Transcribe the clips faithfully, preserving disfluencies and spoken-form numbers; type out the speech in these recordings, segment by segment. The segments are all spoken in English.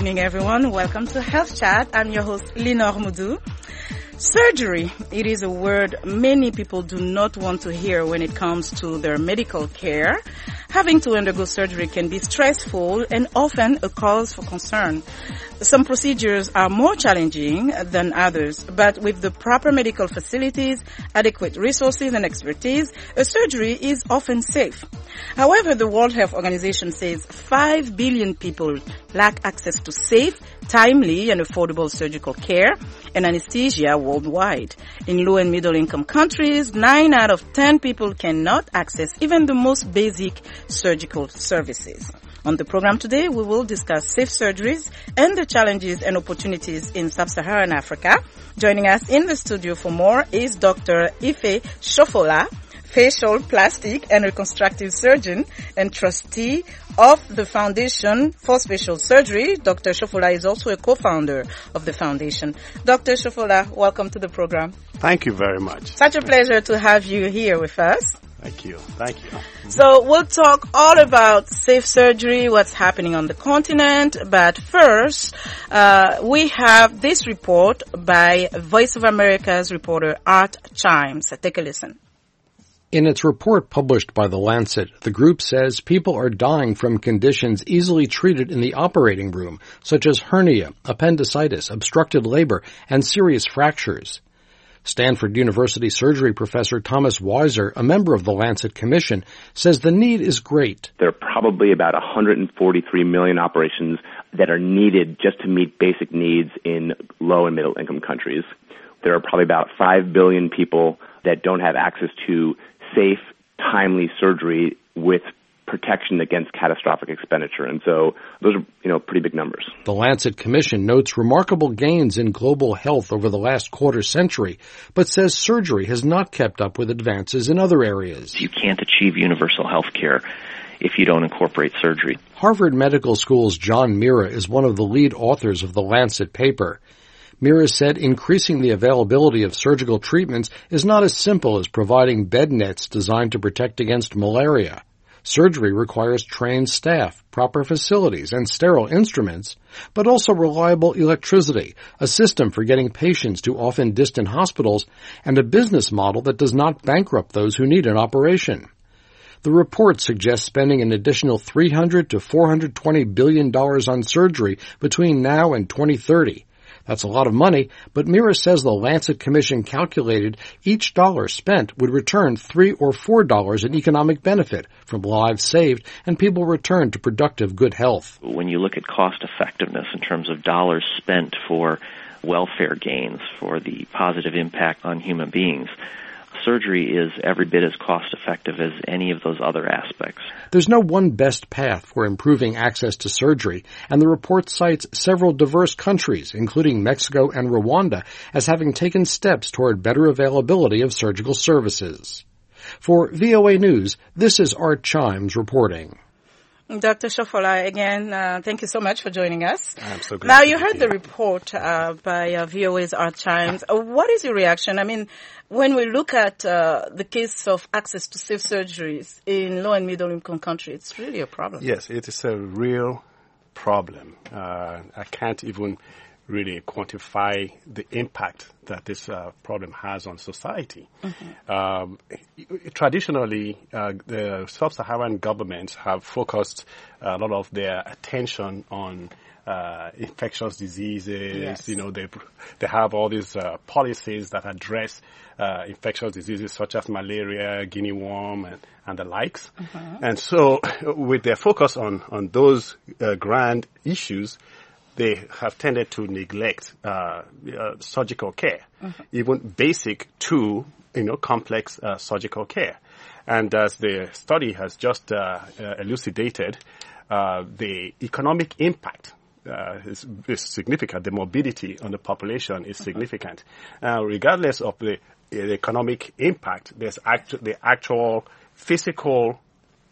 evening, everyone. Welcome to Health Chat. I'm your host, Lenore Moudou. Surgery, it is a word many people do not want to hear when it comes to their medical care. Having to undergo surgery can be stressful and often a cause for concern. Some procedures are more challenging than others, but with the proper medical facilities, adequate resources and expertise, a surgery is often safe. However, the World Health Organization says five billion people lack access to safe, timely and affordable surgical care and anesthesia worldwide. In low and middle income countries, nine out of ten people cannot access even the most basic surgical services. On the program today, we will discuss safe surgeries and the challenges and opportunities in sub-Saharan Africa. Joining us in the studio for more is Doctor Ife Shofola, facial, plastic and reconstructive surgeon and trustee of the Foundation for Special Surgery. Doctor Shofola is also a co-founder of the foundation. Doctor Shofola, welcome to the program. Thank you very much. Such a pleasure to have you here with us. Thank you. Thank you. So we'll talk all about safe surgery, what's happening on the continent. But first, uh, we have this report by Voice of America's reporter Art Chimes. Take a listen. In its report published by The Lancet, the group says people are dying from conditions easily treated in the operating room, such as hernia, appendicitis, obstructed labor, and serious fractures. Stanford University surgery professor Thomas Weiser, a member of the Lancet Commission, says the need is great. There are probably about one hundred forty-three million operations that are needed just to meet basic needs in low and middle income countries. There are probably about five billion people that don't have access to safe, timely surgery with protection against catastrophic expenditure. And so those are, you know, pretty big numbers. The Lancet Commission notes remarkable gains in global health over the last quarter century, but says surgery has not kept up with advances in other areas. You can't achieve universal health care if you don't incorporate surgery. Harvard Medical School's John Mira is one of the lead authors of the Lancet paper. Mira said increasing the availability of surgical treatments is not as simple as providing bed nets designed to protect against malaria. Surgery requires trained staff, proper facilities, and sterile instruments, but also reliable electricity, a system for getting patients to often distant hospitals, and a business model that does not bankrupt those who need an operation. The report suggests spending an additional three hundred to four hundred twenty billion dollars on surgery between now and twenty thirty. That's a lot of money, but Mira says the Lancet Commission calculated each dollar spent would return three or four dollars in economic benefit from lives saved and people returned to productive good health. When you look at cost effectiveness in terms of dollars spent for welfare gains, for the positive impact on human beings, surgery is every bit as cost-effective as any of those other aspects. There's no one best path for improving access to surgery, and the report cites several diverse countries, including Mexico and Rwanda, as having taken steps toward better availability of surgical services. For V O A News, this is Art Chimes reporting. Doctor Shofola, again, uh, thank you so much for joining us. I'm so glad now, to you be heard here. the report uh, by uh, V O A's Art Chimes. Uh, what is your reaction? I mean, when we look at uh, the case of access to safe surgeries in low and middle income countries, it's really a problem. Yes, it is a real problem. Uh, I can't even really quantify the impact that this uh, problem has on society. Mm-hmm. Um, traditionally, uh, the sub-Saharan governments have focused a lot of their attention on uh, infectious diseases. Yes. You know, they they have all these uh, policies that address uh, infectious diseases such as malaria, guinea worm, and, and the likes. Mm-hmm. And so, with their focus on on those uh, grand issues, they have tended to neglect uh, uh, surgical care, mm-hmm. even basic to, you know, complex uh, surgical care. And as the study has just uh, uh, elucidated, uh, the economic impact uh, is, is significant. The morbidity on the population is mm-hmm. significant. Uh, regardless of the, the economic impact, there's actu- the actual physical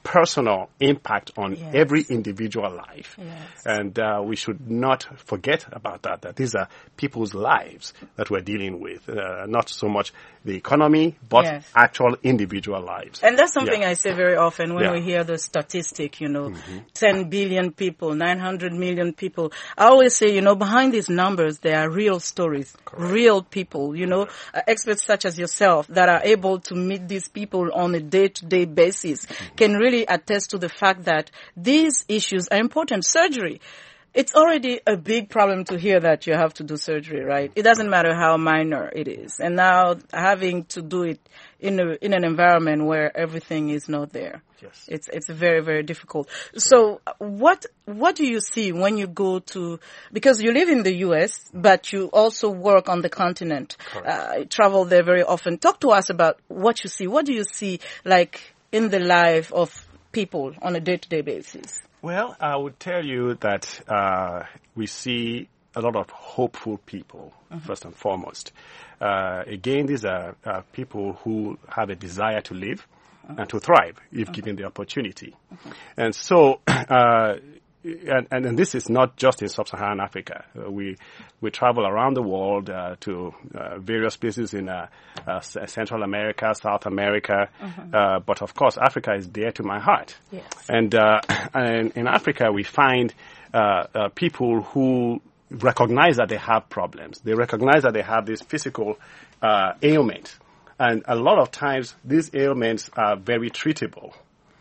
personal impact on Yes. every individual life. Yes. And uh, we should not forget about that, that these are people's lives that we're dealing with, uh, not so much the economy, but Yes. actual individual lives. And that's something Yeah. I say very often when Yeah. we hear the statistic, you know, ten billion people, nine hundred million people. I always say, you know, behind these numbers, there are real stories, real people, you know, uh, experts such as yourself that are able to meet these people on a day-to-day basis can really attest to the fact that these issues are important. Surgery. It's already a big problem to hear that you have to do surgery, right? It doesn't matter how minor it is. And now having to do it in a, in an environment where everything is not there. Yes. It's, it's very, very difficult. So what, what do you see when you go to, because you live in the U S, but you also work on the continent, uh, travel there very often. Talk to us about what you see. What do you see like in the life of people on a day-to-day basis? Well, I would tell you that uh, we see a lot of hopeful people, mm-hmm. first and foremost. Uh, again, these are uh, people who have a desire to live mm-hmm. and to thrive if mm-hmm. given the opportunity. Mm-hmm. And so, uh, and, and, and this is not just in sub-Saharan Africa. Uh, we we travel around the world uh, to uh, various places in uh, uh, Central America, South America, mm-hmm. uh, but of course Africa is dear to my heart. Yes. And, uh, and in Africa we find uh, uh, people who recognize that they have problems. They recognize that they have this physical uh, ailment. And a lot of times these ailments are very treatable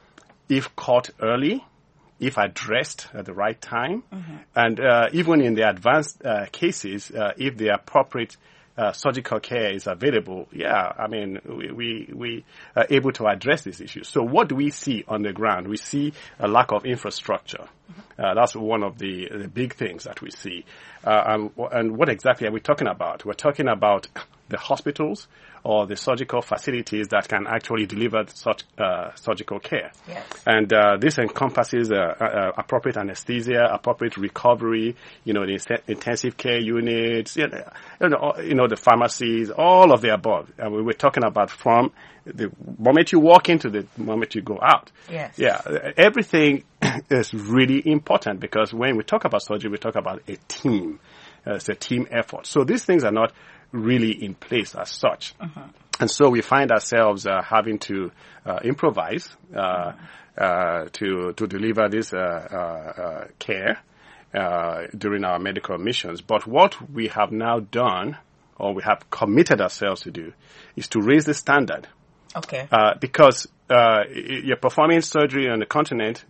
if caught early, if addressed at the right time, mm-hmm. and uh, even in the advanced uh, cases, uh, if the appropriate uh, surgical care is available, yeah, I mean, we, we, we are able to address these issues. So what do we see on the ground? We see a lack of infrastructure. Mm-hmm. Uh, that's one of the, the big things that we see. Uh, and, and what exactly are we talking about? We're talking about the hospitals or the surgical facilities that can actually deliver such uh, surgical care. Yes. And uh, this encompasses uh, uh, appropriate anesthesia, appropriate recovery, you know, the intensive care units, you know, you know, you know, the pharmacies, all of the above. And we were talking about from the moment you walk in to the moment you go out. Yes. Yeah, everything is really important because when we talk about surgery, we talk about a team. Uh, it's a team effort. So these things are not really in place as such. Uh-huh. And so we find ourselves uh, having to uh, improvise uh, uh, to to deliver this uh, uh, uh, care uh, during our medical missions. But what we have now done, or we have committed ourselves to do, is to raise the standard. Okay. Uh, because uh, you're performing surgery on the continent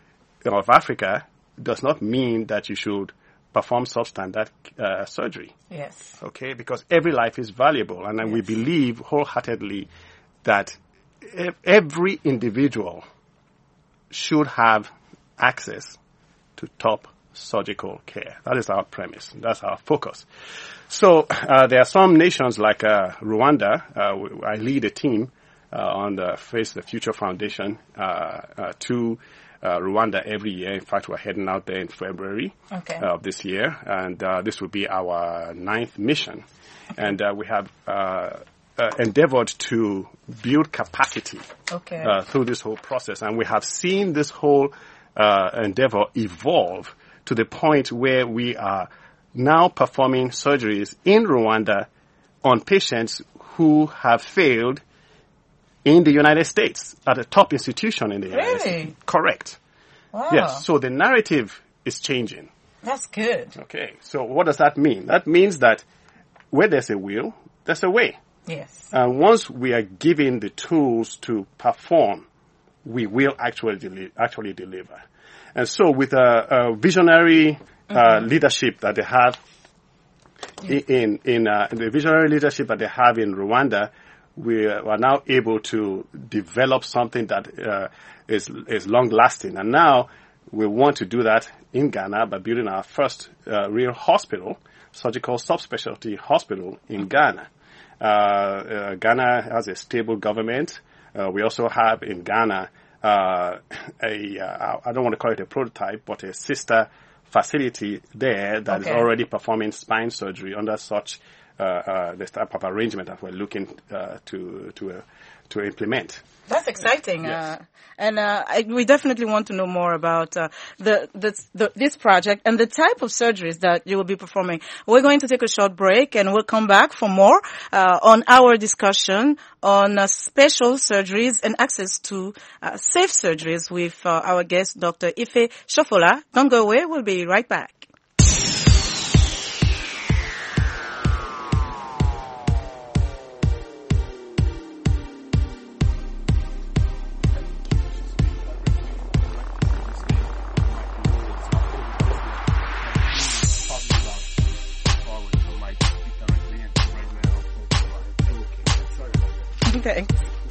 of Africa does not mean that you should perform substandard uh, surgery. Yes. Okay, because every life is valuable, and yes. we believe wholeheartedly that every individual should have access to top surgical care. That is our premise. That's our focus. So uh, there are some nations like uh, Rwanda. Uh, I lead a team uh, on the Face the Future Foundation uh, uh, to Uh, Rwanda every year. In fact, we're heading out there in February okay. uh, of this year, and uh, this will be our ninth mission. Okay. And uh, we have uh, uh, endeavored to build capacity okay. uh, through this whole process, and we have seen this whole uh, endeavor evolve to the point where we are now performing surgeries in Rwanda on patients who have failed in the United States, at a top institution in the United really? States. Correct. Wow. Yes, so the narrative is changing. That's good. Okay, so what does that mean? That means that where there's a will, there's a way. Yes. And once we are given the tools to perform, we will actually, deli- actually deliver. And so with a, a visionary uh, mm-hmm. leadership that they have yeah. in, in, uh, the visionary leadership that they have in Rwanda, we are now able to develop something that uh, is is long-lasting. And now we want to do that in Ghana by building our first uh, real hospital, surgical subspecialty hospital in Ghana. Uh, uh, Ghana has a stable government. Uh, we also have in Ghana uh, a, uh, I don't want to call it a prototype, but a sister facility there that okay. is already performing spine surgery under such uh, uh, the type of arrangement that we're looking uh, to to uh, to implement. That's exciting, Yes. uh, and uh, I, we definitely want to know more about uh, the, the, the this project and the type of surgeries that you will be performing. We're going to take a short break, and we'll come back for more uh, on our discussion on uh, special surgeries and access to uh, safe surgeries with uh, our guest, Doctor Ife Shofola. Don't go away. We'll be right back. Okay.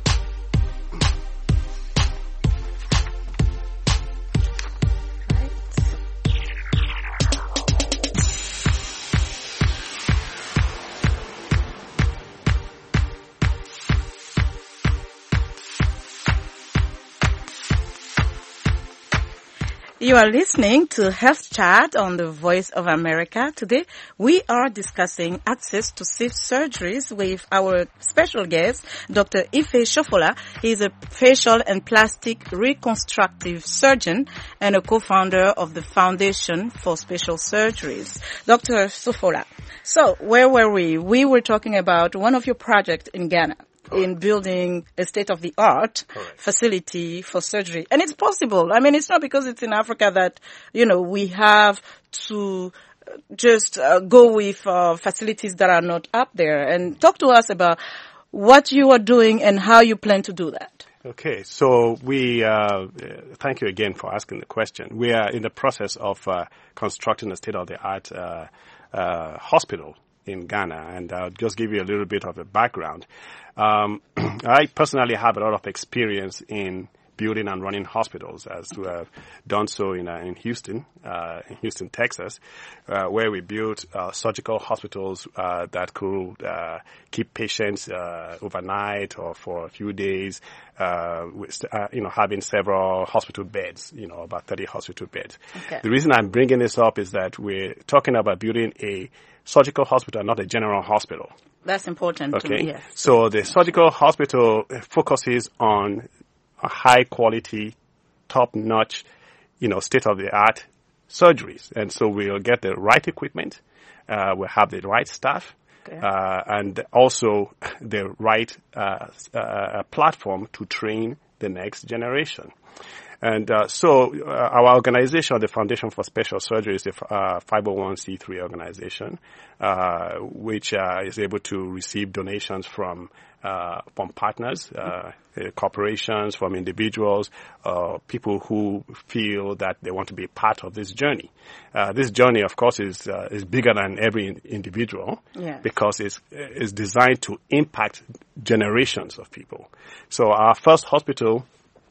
You are listening to Health Chat on the Voice of America. Today, we are discussing access to safe surgeries with our special guest, Doctor Ife Shofola. He is a facial and plastic reconstructive surgeon and a co-founder of the Foundation for Special Surgeries. Doctor Shofola, so where were we? We were talking about one of your projects in Ghana. In building a state-of-the-art Correct. facility for surgery. And it's possible. I mean, it's not because it's in Africa that, you know, we have to just uh, go with uh, facilities that are not up there. And talk to us about what you are doing and how you plan to do that. Okay, so we, uh, thank you again for asking the question. We are in the process of uh, constructing a state-of-the-art uh, uh, hospital in Ghana, and I'll just give you a little bit of a background. Um, I personally have a lot of experience in building and running hospitals, as we have done so in uh, in Houston, uh, in Houston, Texas, uh, where we built uh, surgical hospitals uh, that could uh, keep patients uh, overnight or for a few days, uh, with, uh, you know, having several hospital beds, you know, about thirty hospital beds. Okay. The reason I'm bringing this up is that we're talking about building a surgical hospital, not a general hospital. That's important to Okay. me, yes. So the surgical hospital focuses on a high quality, top notch, you know, state of the art surgeries. And so we'll get the right equipment, uh, we'll have the right staff, Okay. uh, and also the right, uh, uh, platform to train the next generation. And uh, so uh, our organization, the Foundation for Special Surgery, is a uh, five oh one c three organization, uh, which uh, is able to receive donations from uh, from partners, uh, uh, corporations, from individuals, uh, people who feel that they want to be part of this journey. Uh, this journey, of course, is uh, is bigger than every in- individual Yes. because it's it's designed to impact generations of people. So our first hospital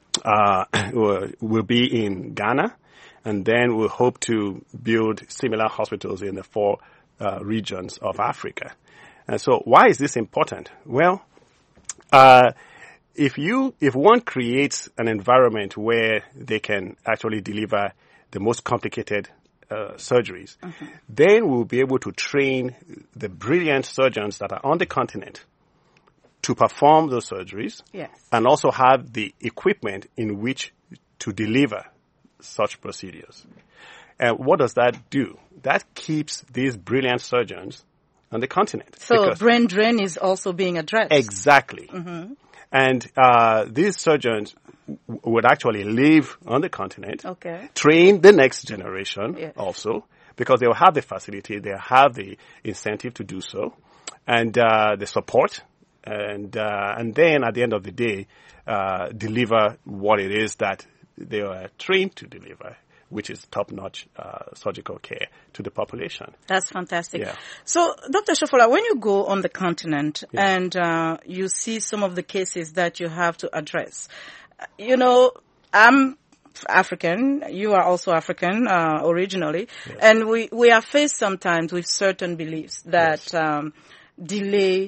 Uh, will, will be in Ghana, and then we'll hope to build similar hospitals in the four uh, regions of Africa. And so why is this important? Well, uh, if you, if one creates an environment where they can actually deliver the most complicated uh, surgeries, mm-hmm. then we'll be able to train the brilliant surgeons that are on the continent to perform those surgeries, Yes. and also have the equipment in which to deliver such procedures. And what does that do? That keeps these brilliant surgeons on the continent. So brain drain is also being addressed. Exactly. Mm-hmm. And uh, these surgeons w- would actually live on the continent, Okay. train the next generation Yes. also, because they will have the facility, they have the incentive to do so, and uh, the support. And uh, and then at the end of the day, uh, deliver what it is that they are trained to deliver, which is top-notch uh, surgical care to the population. That's fantastic. Yeah. So, Doctor Shofola, when you go on the continent Yeah. and uh, you see some of the cases that you have to address, you know, I'm African, you are also African uh, originally, Yes. and we, we are faced sometimes with certain beliefs that Yes. um, delay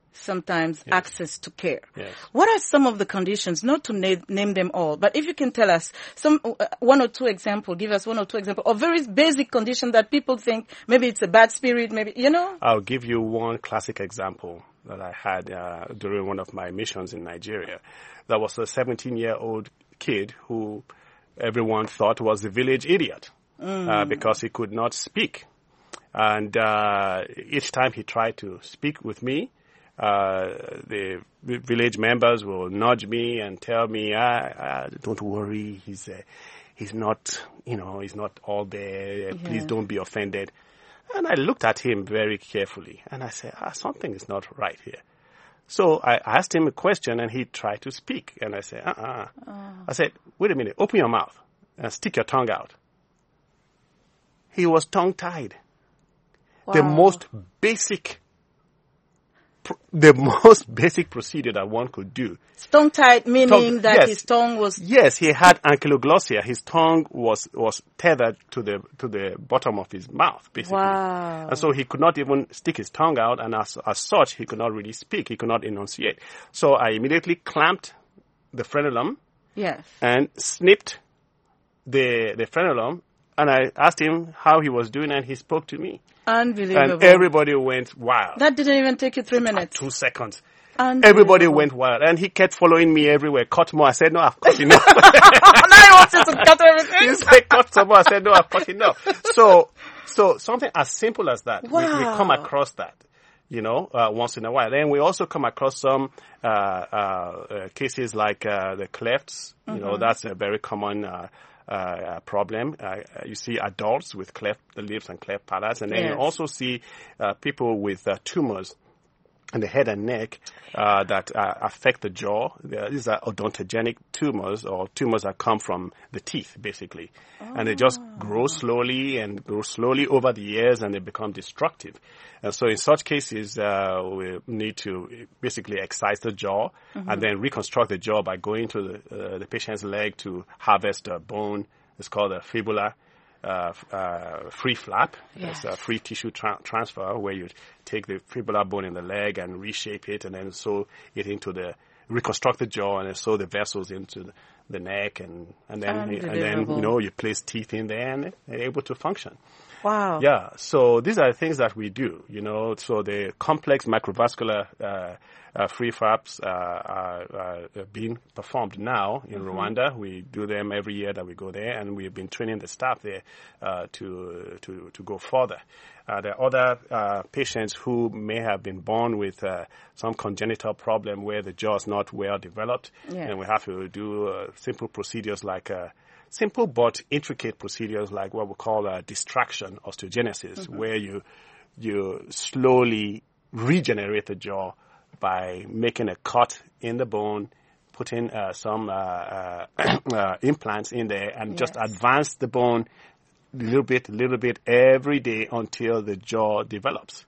sometimes yes. access to care. Yes. What are some of the conditions, not to na- name them all, but if you can tell us some uh, one or two examples, give us one or two examples of very basic condition that people think maybe it's a bad spirit, maybe, you know? I'll give you one classic example that I had uh, during one of my missions in Nigeria. There was a seventeen-year-old kid who everyone thought was the village idiot mm. uh, because he could not speak. And uh, each time he tried to speak with me, Uh, the village members will nudge me and tell me, ah, ah, don't worry, he's uh, he's not, you know, he's not all there. Yeah. Please don't be offended. And I looked at him very carefully, and I said, ah, something is not right here. So I asked him a question, and he tried to speak. And I said, uh-uh. Oh. I said, wait a minute, open your mouth and stick your tongue out. He was tongue-tied. Wow. The most basic The most basic procedure that one could do. Tongue-tied, meaning tongue, that yes, his tongue was... Yes, he had ankyloglossia. His tongue was, was tethered to the, to the bottom of his mouth, basically. Wow. And so he could not even stick his tongue out, and as, as such, he could not really speak. He could not enunciate. So I immediately clamped the frenulum. Yes. And snipped the, the frenulum, and I asked him how he was doing, and he spoke to me. Unbelievable. And everybody went wild. That didn't even take you three minutes. Two seconds. Everybody went wild. And he kept following me everywhere. Cut more. I said, no, I've cut enough. Now he wants you to cut everything. He said, cut some more. I said, no, I've cut enough. So, so something as simple as that. Wow. We, we come across that, you know, uh, once in a while. Then we also come across some, uh, uh, uh cases like, uh, the clefts. Mm-hmm. You know, that's a very common, uh, Uh, problem. Uh, you see adults with cleft the lips and cleft palates, and then yes. you also see uh, people with uh, tumors in the head and neck uh, that uh, affect the jaw. These are odontogenic tumors, or tumors that come from the teeth, basically. Oh. And they just grow slowly and grow slowly over the years, and they become destructive. And so in such cases, uh, we need to basically excise the jaw mm-hmm. and then reconstruct the jaw by going to the, uh, the patient's leg to harvest a bone. It's called a fibula. Uh, uh, free flap. Yes. It's a free tissue tra- transfer where you take the fibular bone in the leg and reshape it and then sew it into the, reconstruct the jaw and then sew the vessels into the, the neck and, and then, and then, you know, you place teeth in there and they're able to function. Wow. Yeah. So these are the things that we do, you know, so the complex microvascular, uh, Uh, free flaps uh, are, are being performed now in mm-hmm. Rwanda. We do them every year that we go there, and we've been training the staff there uh, to to to go further. Uh, there are other uh, patients who may have been born with uh, some congenital problem where the jaw is not well developed, yes. and we have to do uh, simple procedures like uh, simple but intricate procedures like what we call uh, distraction osteogenesis, mm-hmm. where you you slowly regenerate the jaw by making a cut in the bone, putting uh, some uh, uh, uh, implants in there, and yes. just advance the bone a little bit, a little bit every day until the jaw develops.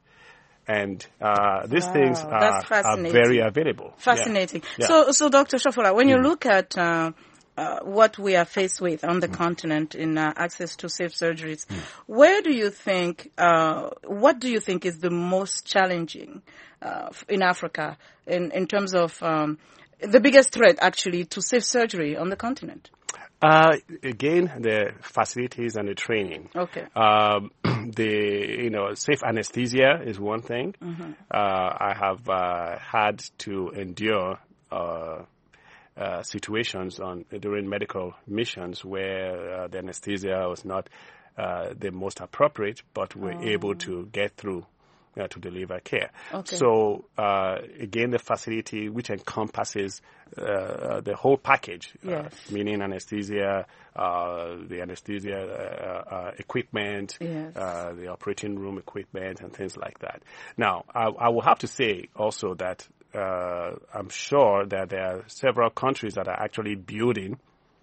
And uh, these wow, things are, are very available. Fascinating. Yeah. So, so Doctor Shofola, when you mm. look at uh, uh, what we are faced with on the mm. continent in uh, access to safe surgeries, mm. where do you think, uh, what do you think is the most challenging Uh, in Africa, in, in terms of um, the biggest threat, actually, to safe surgery on the continent? Uh, again, the facilities and the training. Okay. Um, the, you know, safe anesthesia is one thing. Mm-hmm. Uh, I have uh, had to endure uh, uh, situations on during medical missions where uh, the anesthesia was not uh, the most appropriate, but we're oh. able to get through Uh, to deliver care. Okay. So, uh, again, the facility which encompasses uh, the whole package, yes. uh, meaning anesthesia, uh, the anesthesia uh, uh, equipment, yes. uh, the operating room equipment, and things like that. Now, I, I will have to say also that uh, I'm sure that there are several countries that are actually building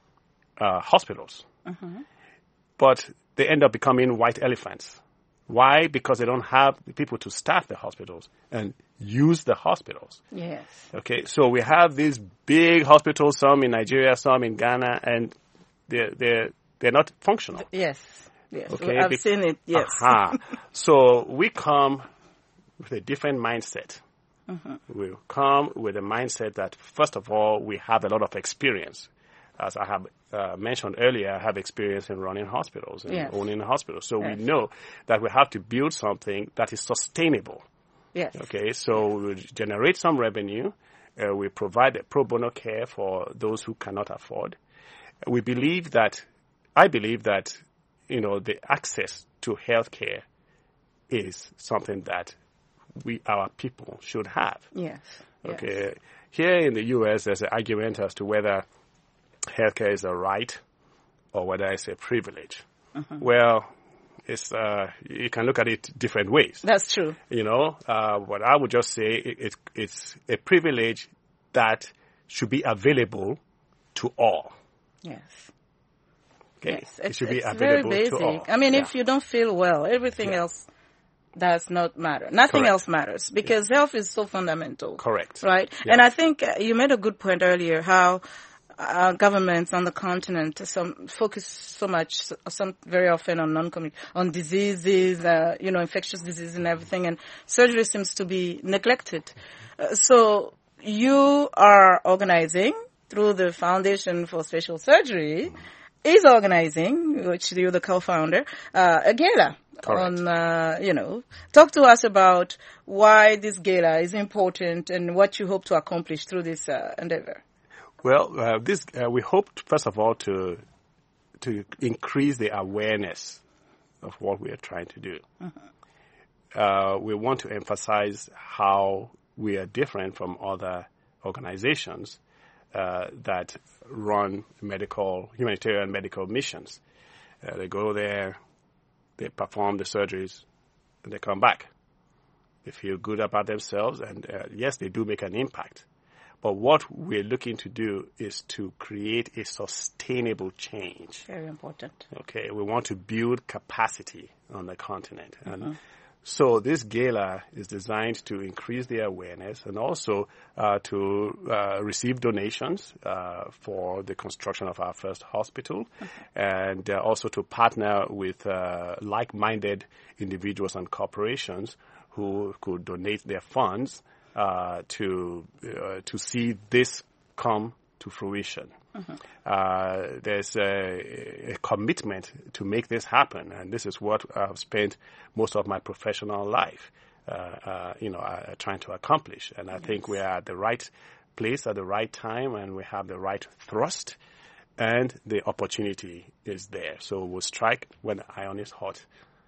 uh, hospitals, mm-hmm. but they end up becoming white elephants. Why? Because they don't have the people to staff the hospitals and use the hospitals. Yes. Okay, so we have these big hospitals, some in Nigeria, some in Ghana, and they're, they're, they're not functional. Yes, yes. Okay? I've Be- seen it, yes. Aha. So we come with a different mindset. Mm-hmm. We come with a mindset that, first of all, we have a lot of experience. As I have uh, mentioned earlier, I have experience in running hospitals and yes. owning hospitals. So yes. we know that we have to build something that is sustainable. Yes. Okay, so we generate some revenue. Uh, we provide a pro bono care for those who cannot afford. We believe that, I believe that, you know, the access to health care is something that we, our people, should have. Yes. Okay. Yes. Here in the U S, there's an argument as to whether healthcare is a right or whether it's a privilege. Mm-hmm. Well, it's uh, you can look at it different ways. That's true. You know, uh, what I would just say, it, it, it's a privilege that should be available to all. Yes. Okay. Yes. It It's, should be it's available very basic. to all. I mean, yeah. if you don't feel well, everything yeah. else does not matter. Nothing Correct. else matters because yeah. health is so fundamental. Correct. Right? Yeah. And I think uh, you made a good point earlier how uh, governments on the continent some focus so much, some very often on non on diseases, uh, you know, infectious diseases and everything, and surgery seems to be neglected. Uh, so you are organizing through the Foundation for Special Surgery, is organizing, which you're the co-founder, uh, a gala. Correct. On, uh, you know, talk to us about why this gala is important and what you hope to accomplish through this uh, endeavor. Well, uh, this uh, we hope, first of all, to to increase the awareness of what we are trying to do. Mm-hmm. Uh, we want to emphasize how we are different from other organizations uh, that run medical, humanitarian medical missions. Uh, they go there, they perform the surgeries, and they come back. They feel good about themselves, and uh, yes, they do make an impact. But what we're looking to do is to create a sustainable change. Very important. Okay, we want to build capacity on the continent. Mm-hmm. And so this gala is designed to increase the awareness and also uh, to uh, receive donations uh, for the construction of our first hospital, okay. and uh, also to partner with uh, like-minded individuals and corporations who could donate their funds uh, to uh, to see this come to fruition. Mm-hmm. Uh, there's a, a commitment to make this happen, and this is what I've spent most of my professional life, uh, uh, you know, uh, trying to accomplish. And I yes. think we are at the right place at the right time, and we have the right thrust, and the opportunity is there. So we'll strike when the iron is hot,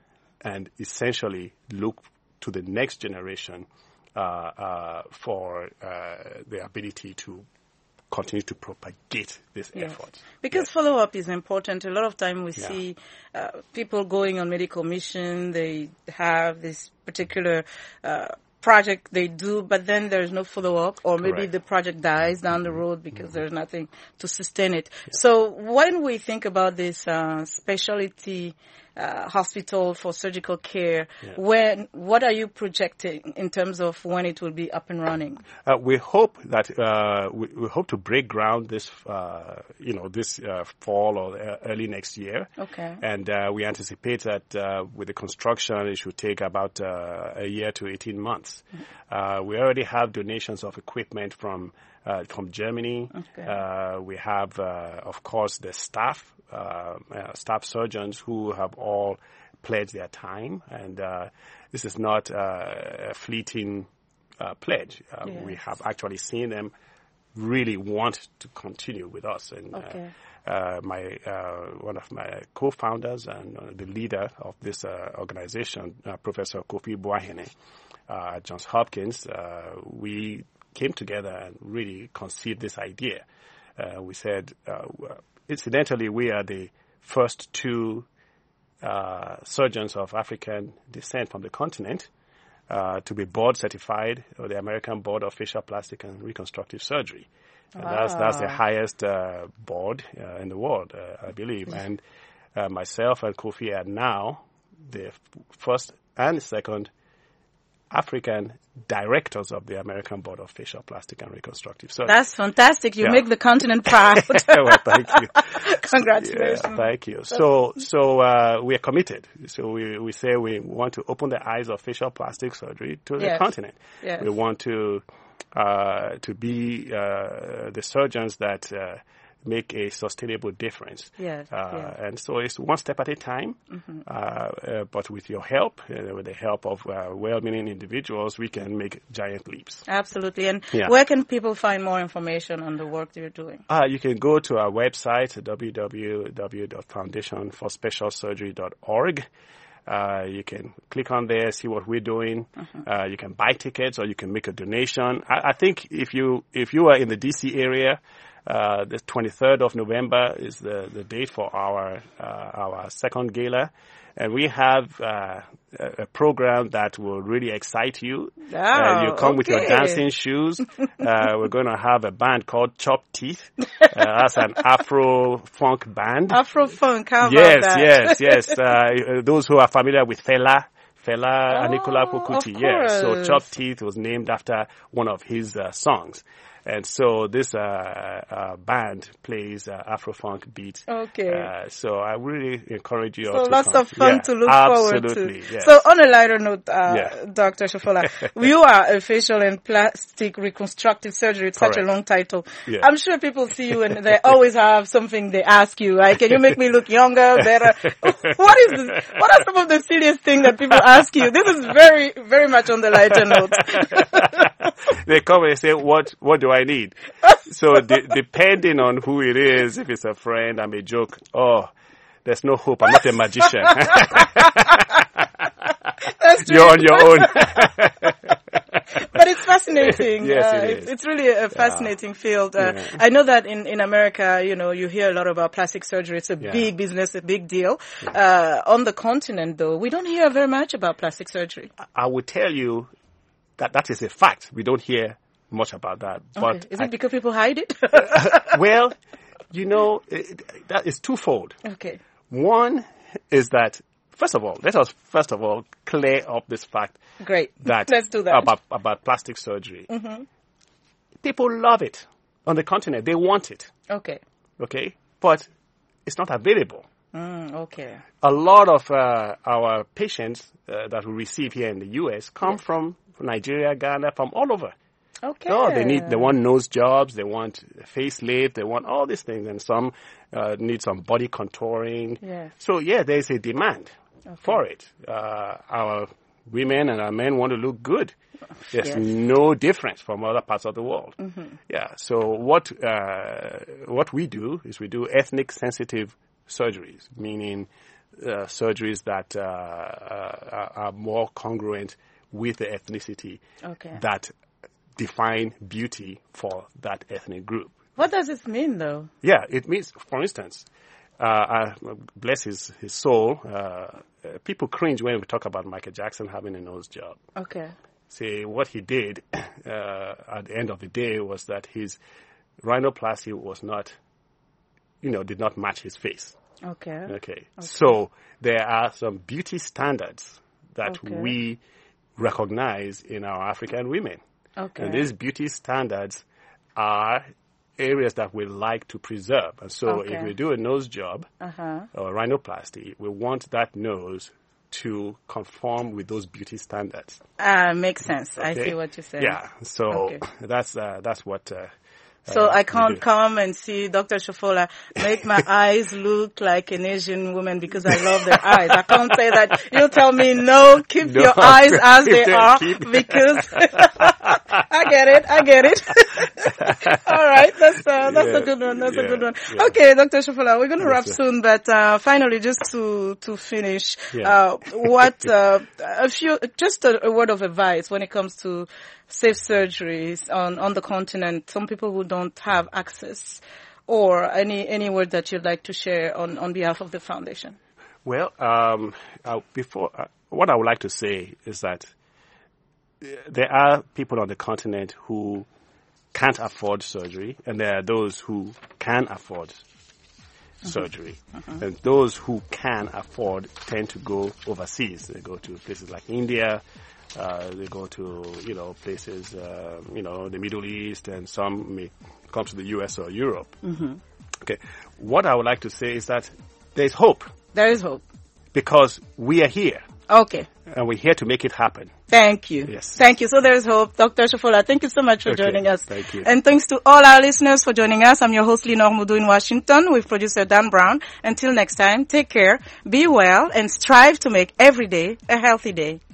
and essentially look to the next generation uh, uh, for uh, the ability to continue to propagate this yes. effort. Because yes. follow-up is important. A lot of time we yeah. see uh, people going on medical mission, they have this particular uh, project they do, but then there's no follow-up, or maybe Correct. the project dies down the road because mm-hmm. there's nothing to sustain it. Yeah. So when we think about this uh, specialty uh, hospital for surgical care, yeah. when what are you projecting in terms of when it will be up and running? Uh, we hope that uh, we, we hope to break ground this, uh, you know, this uh, fall or early next year. Okay. And uh, we anticipate that uh, with the construction, it should take about uh, a year to eighteen months. Mm-hmm. Uh, we already have donations of equipment from uh, from Germany. Okay. Uh, we have, uh, of course, the staff. Uh, uh, staff surgeons who have all pledged their time, and uh, this is not uh, a fleeting uh, pledge. Uh, yes. We have actually seen them really want to continue with us. And okay. uh, uh, my uh, one of my co-founders and uh, the leader of this uh, organization, uh, Professor Kofi Boahene uh, at Johns Hopkins, uh, we came together and really conceived this idea. Uh, we said. Uh, Incidentally, we are the first two uh, surgeons of African descent from the continent uh, to be board certified, or the American Board of Facial Plastic and Reconstructive Surgery. And wow. that's that's the highest uh, board uh, in the world, uh, I believe. And uh, myself and Kofi are now the f- first and second African directors of the American Board of Facial Plastic and Reconstructive Surgery. That's fantastic. You Yeah. make the continent proud. Well, thank you. Congratulations. Yeah, thank you. So, so uh, we are committed. So we we say we want to open the eyes of facial plastic surgery to Yes. the continent. Yes. We want to uh, to be uh, the surgeons that uh, make a sustainable difference. Yes, Uh, yes. And so it's one step at a time. Mm-hmm. uh, uh, but with your help, uh, with the help of uh, well-meaning individuals, we can make giant leaps. Absolutely. And Yeah. where can people find more information on the work that you're doing? Uh, you can go to our website, w w w dot foundation for special surgery dot org. Uh, you can click on there, see what we're doing. Mm-hmm. Uh, you can buy tickets or you can make a donation. I, I think if you if you are in the D C area, uh, the twenty-third of November is the, the date for our uh, our second gala. And we have uh, a, a program that will really excite you. Oh, uh, you come with your okay. dancing shoes. uh, we're going to have a band called Chop Teeth. Uh, that's an Afro funk band. Afro funk, how about Yes, that? yes, yes. Uh, those who are familiar with Fela, Fela Oh, Anikulapo Kuti. of Yeah. So course. Chop Teeth was named after one of his uh, songs. And so this uh, uh, band plays uh, Afro-funk beat. Okay. Uh, so I really encourage you all So to lots come. of fun Yeah, to look absolutely, forward to. yes. So on a lighter note, uh, Yeah. Doctor Shofola, you are a facial and plastic reconstructive surgery. It's such a Correct. long title. Yeah. I'm sure people see you and they always have something they ask you. Like, can you make me look younger, better? What is this? What are some of the serious things that people ask you? This is very, very much on the lighter note. They come and say, what, what do I need? So de- depending on who it is, if it's a friend, I may joke, oh, there's no hope. I'm not a magician. That's true. You're on your own. But it's fascinating. Yes, uh, it it's, is. it's really a fascinating field. Uh, Yeah. I know that in, in America, you know, you hear a lot about plastic surgery. It's a Yeah. big business, a big deal. Uh, on the continent, though, we don't hear very much about plastic surgery. I will tell you that that is a fact. We don't hear much about that. But Okay. Is I- it because people hide it? well, you know, it, that is twofold. Okay. One is that, first of all, let us first of all clear up this fact Great. that Let's do that. about about plastic surgery. Mm-hmm. People love it on the continent. They want it, Okay. okay? But it's not available. Mm, okay. A lot of uh, our patients uh, that we receive here in the U S come from Nigeria, Ghana, from all over. Okay. No, they need, they want nose jobs, they want facelift, they want all these things, and some uh, need some body contouring. Yes. So yeah, there's a demand for it. Uh, our women and our men want to look good. There's Yes. no difference from other parts of the world. Mm-hmm. Yeah. So what uh, what we do is we do ethnic sensitive surgeries, meaning uh, surgeries that uh, uh, are more congruent with the ethnicity Okay. that define beauty for that ethnic group. What does this mean, though? Yeah, it means, for instance, uh, uh, bless his, his soul, uh, uh, people cringe when we talk about Michael Jackson having a nose job. Okay. See, what he did uh, at the end of the day was that his rhinoplasty was not, you know, did not match his face. Okay. Okay. okay. So there are some beauty standards that Okay. we recognize in our African women. Okay. And these beauty standards are areas that we like to preserve. And so Okay. if we do a nose job Uh-huh. or rhinoplasty, we want that nose to conform with those beauty standards. Ah, makes sense. I Okay? see what you're saying. Yeah. So Okay. that's uh, that's what. Uh, So uh, I we can't do. come and see Doctor Shofola make my eyes look like an Asian woman because I love their eyes. I can't say that. You tell me, no, keep No. your eyes as they Keep- are keep- because I get it. I get it. All right. That's, uh, that's a Yeah. good one. That's a Yeah. good one. Yeah. Okay, Doctor Shofola, we're going to wrap Yes, sir. soon, but, uh, finally, just to, to finish, Yeah. uh, what, uh, a few, just a, a word of advice when it comes to safe surgeries on, on the continent, some people who don't have access, or any, any word that you'd like to share on, on behalf of the foundation. Well, um, uh, before uh, what I would like to say is that uh, there are people on the continent who can't afford surgery, and there are those who can afford surgery. Mm-hmm. And those who can afford tend to go overseas. They go to places like India, Uh, they go to, you know, places, uh, you know, the Middle East, and some may come to the U S or Europe. Mm-hmm. Okay. What I would like to say is that there's hope. There is hope. Because we are here. Okay. And we're here to make it happen. Thank you. Yes. Thank you. So there is hope. Doctor Shofola, thank you so much for okay. joining us. Thank you. And thanks to all our listeners for joining us. I'm your host, Lenore Mudu in Washington, with producer Dan Brown. Until next time, take care, be well, and strive to make every day a healthy day.